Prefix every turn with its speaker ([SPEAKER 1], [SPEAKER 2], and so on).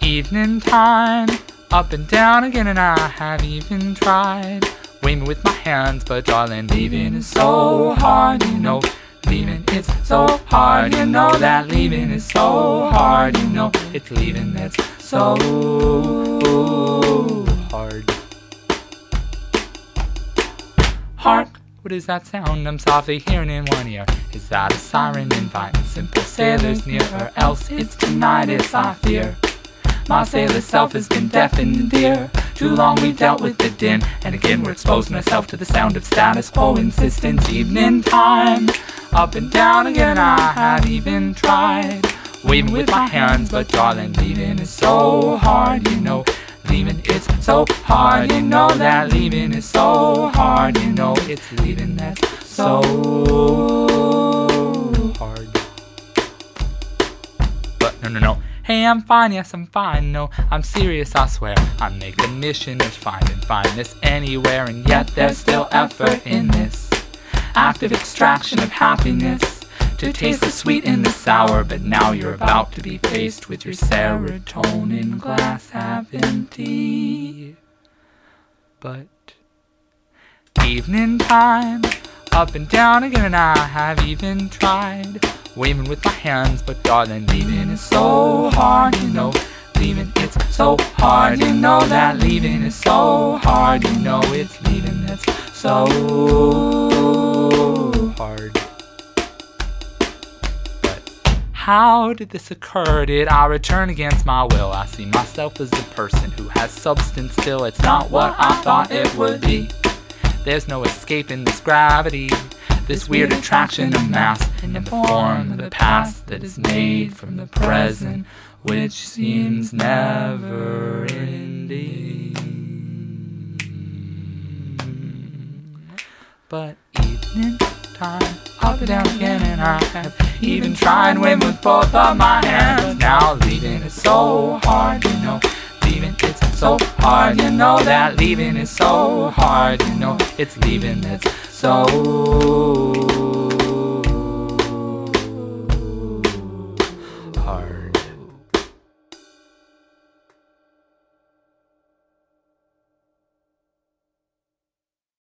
[SPEAKER 1] Evening time, up and down again, and I have even tried waving with my hands, but darling, leaving is so hard, you know. Leaving it's so hard, you know that leaving is so hard, you know it's leaving that's so hard. Hark, what is that sound I'm softly hearing in one ear? Is that a siren inviting simple sailors near? Or else it's tinnitus, I fear. My sailor self has been deafened and dear. Too long we've dealt with the din, and again we're exposing ourselves to the sound of status quo insistence. Evening time, up and down again, I have even tried waving with my hands, but darling, leaving is so hard, you know. Leaving it's so hard, you know that leaving is so hard, you know it's leaving that's so hard. But no. Hey, I'm fine, yes, I'm fine, no, I'm serious, I swear. I make a mission of finding fineness anywhere, and yet there's still effort in this active extraction of happiness, to taste the sweet in the sour. But now you're about to be faced with your serotonin glass half empty. But evening time, up and down again, and I have even tried waving with my hands, but darling, leaving is so hard, you know. Leaving it's so hard, you know that leaving is so hard, you know it's leaving that's so hard. But how did this occur? Did I return against my will? I see myself as the person who has substance still. It's not what I thought it would be. There's no escaping this gravity, this weird attraction of mass in the form of the past that is made from the present, which seems never ending. But evening time, up and down again, and I have even tried waving with both of my hands. Now leaving is so hard, you know. Leaving it's so hard, you know that leaving is so hard, you know it's leaving that's so